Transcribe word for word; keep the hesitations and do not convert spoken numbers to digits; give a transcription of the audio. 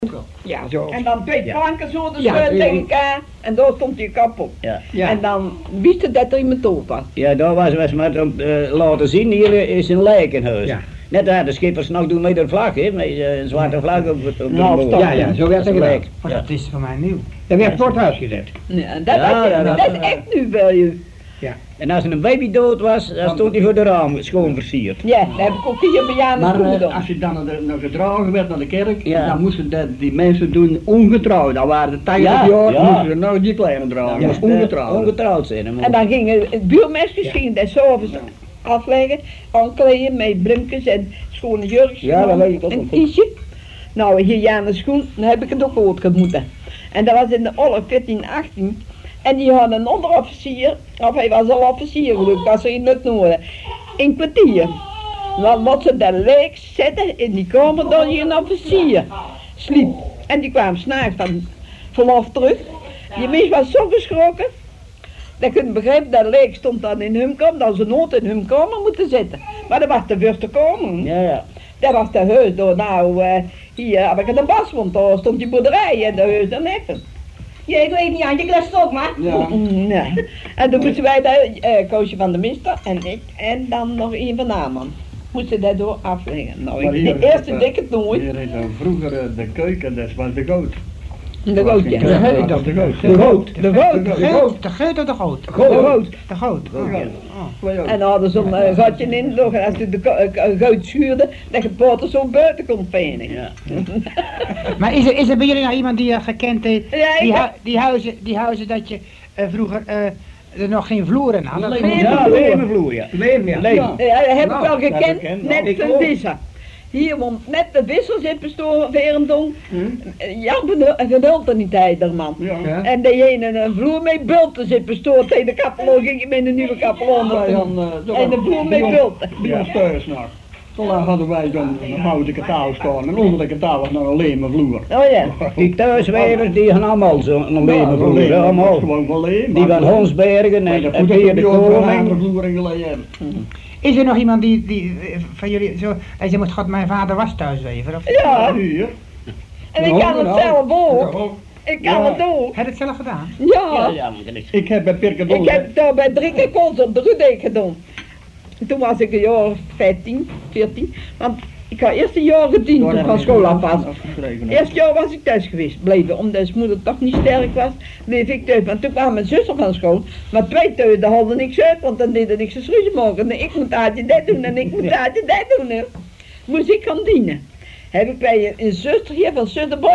Ja, zo. En dan twee Ja. planken zo de Ja, schuin ja. tegen elkaar en daar stond je kap op. Ja. Ja. En dan wist je dat er iemand dood was. Ja, daar was, was maar om uh, laten zien, hier is een lijkenhuis. Ja. Net daar de schippers nog doen met een vlag, hè, met uh, een zwarte vlag op, op de Nou, boom. stop. Ja, ja, zo werd het gedaan. Lijk. Maar Ja. dat is voor mij nieuw. Dat werd voor het huis gezet. Ja, en dat, Ja, dat, ja, dat, dat- is echt nu wel je. En als een baby dood was, dan stond hij voor de raam schoon versierd. Ja, dat heb ik ook hier bij Jan Maar de eh, gedaan. als je dan naar, de, naar gedragen werd naar de kerk, Ja. dan moesten dat, die mensen doen ongetrouwd. Dan waren de tachtig Ja, jaar, ja. moesten ze nou die kleine dragen. Dan Dat moest, was eh, ongetrouwd. ongetrouwd zijn. maar- En dan gingen het buurmeisjes gingen dat s'avonds afleggen, aankleden met bloemkes en schone jurkjes. Ja, dat weet ik ook Een nog goed. kiesje. Nou, hier Jan de schoen, dan heb ik het ook ooit gemoeten. En dat was in de oorlog veertien achttien. En die hadden een onderofficier, of hij was al officier gelukkig, als ze in het noorden, in kwartier. Dan wat ze daar leek zetten in die kamer dat je een officier sliep. En die kwam s'nachts van vanaf terug. Die mens was zo geschrokken, dat je begrijpt, dat leek stond dan in hun kamer, dat ze nooit in hun kamer moeten zitten. Maar dat was de eerste kamer. Ja, ja. Dat was de huis door, nou, uh, hier heb ik een bas, want daar stond die boerderij en de huis dan even. Ja, ik weet niet aan, je klust ook maar. Ja. Nee. En toen moesten wij daar, uh, Koosje van de Mister en ik en dan nog een van Naman. Moesten dat door afleggen. Nou, Maar ik, hier de is eerste het, dik het nooit. Hier is een vroeger eh, de keuken, dat was de goot. De goot, ja. De goot, dat de goot. De goot, de goot, De goot, de geut of de goot? de goot. De goot. Oh. Ja. En dan hadden ze een uh, gatje in, nog, en als je de go- uh, goot schuurde, dat je het water zo buiten kon venen. Ja. Maar is er, is er bij jullie nou iemand die je gekend heeft? Ja, ik Die, heb- hu- die, huizen, die huizen dat je eh, vroeger eh, er nog geen vloeren had? Dat Nee, gewoon- Ja, levenvloer, ja. Leven, ja. Leven. Ja. Ja, dat heb Nou, ik wel dat heb gekend, ik gekend, net ik een ook. visser. Hier, want net de wissels in bestoren, Verendong. Hm? Jan geduld er niet heider, man. Ja. Ja. En de ene een vloer mee bulten zit bestoord tegen de kapelon, ging je met een nieuwe kapelon. Wij hadden, eh, En de vloer mee bij ons- bulten. Bij ons thuis nog. Toen hadden wij dan een houten kataal staan en onder de kataal was nog een leme vloer. Oh ja. Die thuiswerers, die gaan allemaal zo'n levenvloer, hè, dat was allemaal. gewoon van leem. Die van Honsbergen Maar en, dat en moet Peer ook de bij ons een Koning. vloer in gelegen. Is er nog iemand die, die eh, van jullie zo, hij zei, moet God, mijn vader was thuiswever? Of Ja, Hier. en ik kan het zelf ook. ook. Ik kan Ja. het ook. Heb je het zelf gedaan? Ja, Ja. ja, maar dat is... Ik heb bij Pirkedol. Ik heb daar bij drie keer consult de Rudek gedaan. En toen was ik een jaar of vijftien, veertien. Want ik had eerst een jaar gediend toen ik van school af was. Eerst jaar was ik thuis geweest, bleven, omdat zijn moeder toch niet sterk was, bleef ik thuis. Maar toen kwam mijn zuster van school, maar twee thuis, daar hadden niks uit, want dan deden ik ze schroezen morgen. En ik moet Aadje dat doen en ik moet Aadje dat doen. Hè. Moest ik gaan dienen. Heb ik bij een zuster hier van Suddenborg